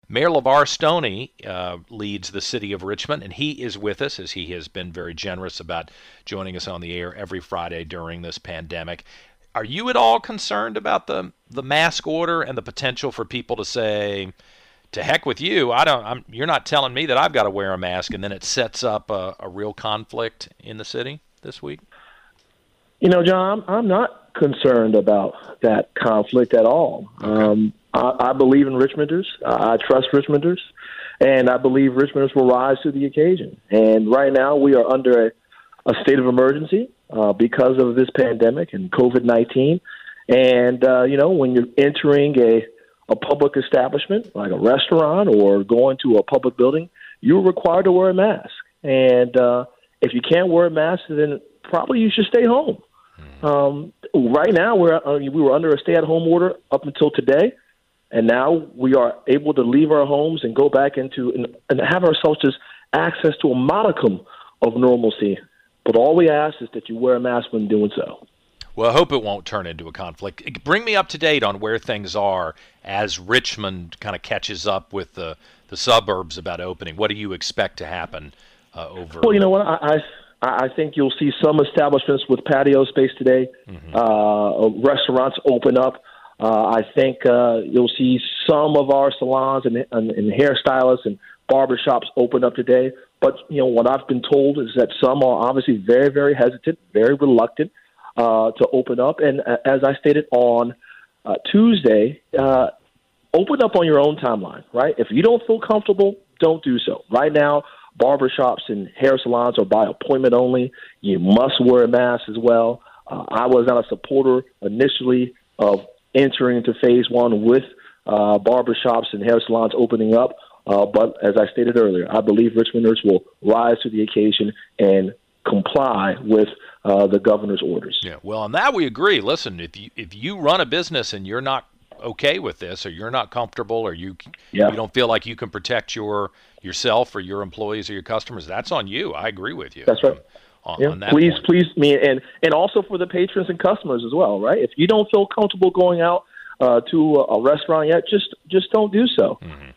Mayor LeVar Stoney leads the city of Richmond, and he is with us as he has been very generous about joining us on the air every Friday during this pandemic. Are you at all concerned about the mask order and the potential for people to say, "To heck with you! You're not telling me that I've got to wear a mask," and then it sets up a real conflict in the city this week? John, I'm not concerned about that conflict at all. Okay. I believe in Richmonders. I trust Richmonders, and I believe Richmonders will rise to the occasion. And right now, we are under a state of emergency because of this pandemic and COVID-19. And when you're entering a public establishment like a restaurant or going to a public building, you're required to wear a mask. And if you can't wear a mask, then probably you should stay home. Right now, we were under a stay-at-home order up until today, and now we are able to leave our homes and go back into and have ourselves just access to a modicum of normalcy. But all we ask is that you wear a mask when doing so. Well, I hope it won't turn into a conflict. Bring me up to date on where things are as Richmond kind of catches up with the suburbs about opening. What do you expect to happen over? Well, you know what? I think you'll see some establishments with patio space today. Restaurants open up. I think you'll see some of our salons and hairstylists and barbershops open up today. But, what I've been told is that some are obviously very, very hesitant, very reluctant to open up. And as I stated on Tuesday, open up on your own timeline, right? If you don't feel comfortable, don't do so. Right now, barbershops and hair salons are by appointment only. You must wear a mask as well. I was not a supporter initially of entering into phase one with barbershops and hair salons opening up. But as I stated earlier, I believe Richmonders will rise to the occasion and comply with the governor's orders. Yeah, well, on that we agree. Listen, if you run a business and you're not okay with this, or you're not comfortable, or you don't feel like you can protect yourself or your employees or your customers, that's on you. I agree with you. That's right. On that please, point. me, and also for the patrons and customers as well, right? If you don't feel comfortable going out to a restaurant yet, just don't do so.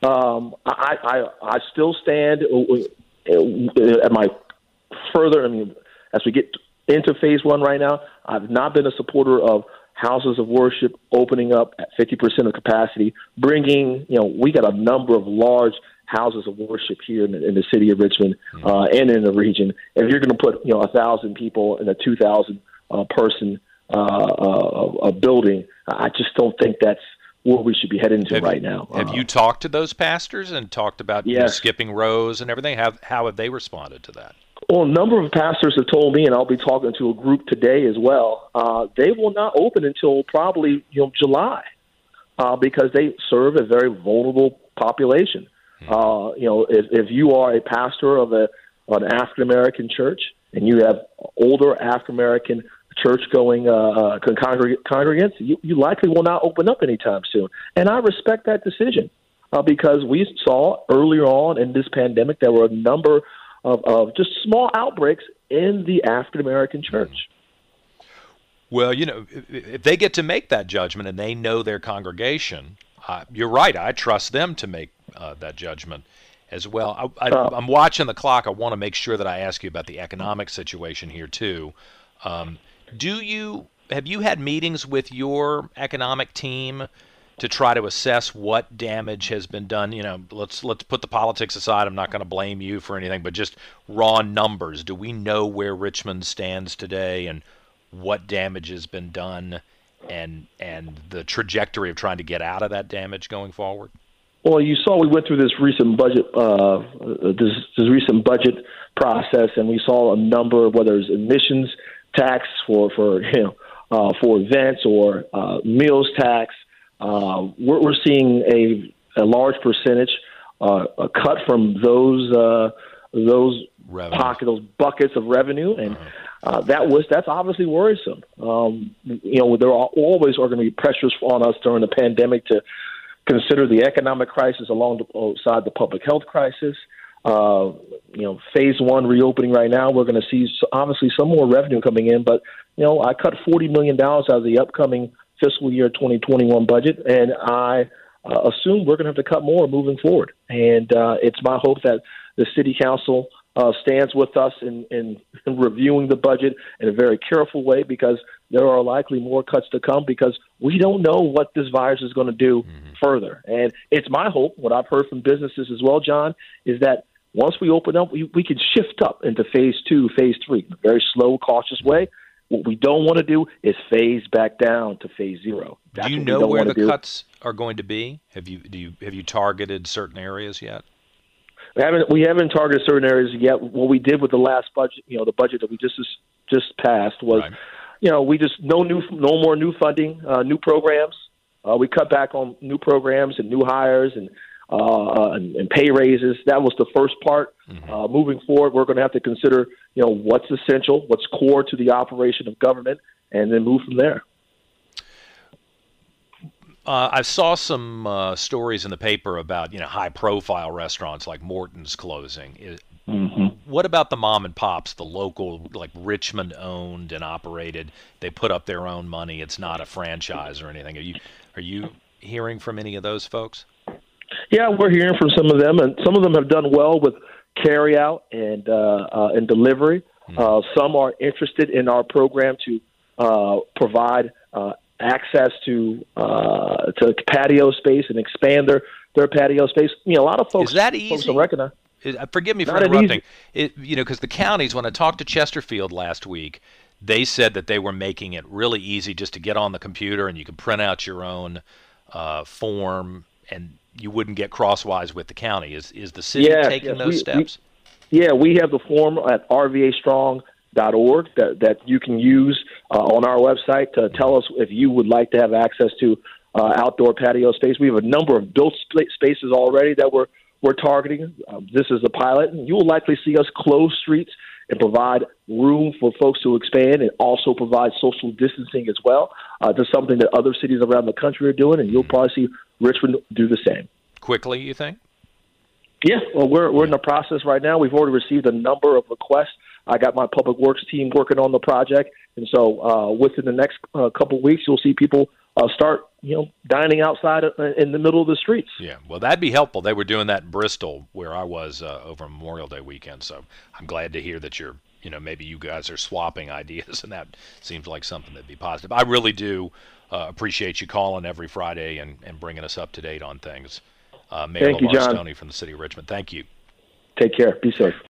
I still stand at my further. As we get into phase one right now, I've not been a supporter of houses of worship opening up at 50% of capacity, bringing, we got a number of large houses of worship here in the city of Richmond and in the region. If you're going to put, 1,000 people in a 2,000 person building, I just don't think that's where we should be heading to right now. Have you talked to those pastors and talked about skipping rows and everything? How have they responded to that? Well, a number of pastors have told me, and I'll be talking to a group today as well, they will not open until probably July because they serve a very vulnerable population. If you are a pastor of an African-American church and you have older African-American church-going congregants, you likely will not open up anytime soon. And I respect that decision because we saw earlier on in this pandemic there were a number of just small outbreaks in the African-American church. Well, if they get to make that judgment and they know their congregation, you're right. I trust them to make that judgment as well. I'm watching the clock. I want to make sure that I ask you about the economic situation here too. Have you had meetings with your economic team to try to assess what damage has been done? Let's put the politics aside. I'm not going to blame you for anything, but just raw numbers. Do we know where Richmond stands today and what damage has been done and the trajectory of trying to get out of that damage going forward? Well, you saw we went through this recent budget process, and we saw a number of whether it's emissions tax for events or meals tax. We're seeing a large percentage a cut from those buckets of revenue, and that's obviously worrisome. There are always going to be pressures on us during the pandemic to consider the economic crisis alongside the public health crisis. Phase one reopening right now, we're going to see obviously some more revenue coming in, but I cut $40 million out of the upcoming fiscal year 2021 budget, and I assume we're going to have to cut more moving forward. And it's my hope that the city council stands with us in reviewing the budget in a very careful way, because there are likely more cuts to come, because we don't know what this virus is going to do further. And it's my hope, what I've heard from businesses as well, John, is that once we open up, we can shift up into phase 2, phase 3, in a very slow, cautious way. What we don't want to do is phase back down to phase 0. Do you know where the cuts are going to be? Have you targeted certain areas yet? We haven't targeted certain areas yet. What we did with the last budget, the budget that we just passed was, right. We just no more new funding, new programs. We cut back on new programs and new hires and pay raises. That was the first part. Moving forward, we're going to have to consider, what's essential, what's core to the operation of government, and then move from there. I saw some stories in the paper about high-profile restaurants like Morton's closing. What about the mom and pops, the local, like Richmond owned and operated? They put up their own money. It's not a franchise or anything. Are you hearing from any of those folks? Yeah, we're hearing from some of them, and some of them have done well with carry-out and delivery. Some are interested in our program to provide access to patio space and expand their patio space. A lot of folks. Is that easy? Folks don't recognize. Forgive me for interrupting. Because the counties, when I talked to Chesterfield last week, they said that they were making it really easy just to get on the computer and you could print out your own form and you wouldn't get crosswise with the county. Is the city taking those steps? We have the form at rvastrong.org that you can use on our website to tell us if you would like to have access to outdoor patio space. We have a number of built spaces already that we're targeting. This is a pilot, and you will likely see us close streets and provide room for folks to expand and also provide social distancing as well. This is something that other cities around the country are doing, and you'll probably see Richmond do the same. Quickly, you think? Yeah, well, we're in the process right now. We've already received a number of requests. I got my public works team working on the project, and so within the next couple of weeks, you'll see people start, dining outside in the middle of the streets. Yeah, well, that'd be helpful. They were doing that in Bristol, where I was over Memorial Day weekend. So I'm glad to hear that you're, maybe you guys are swapping ideas, and that seems like something that'd be positive. I really do appreciate you calling every Friday and bringing us up to date on things. Mayor Thank you, LeVar John. Stoney from the city of Richmond. Thank you. Take care. Be safe.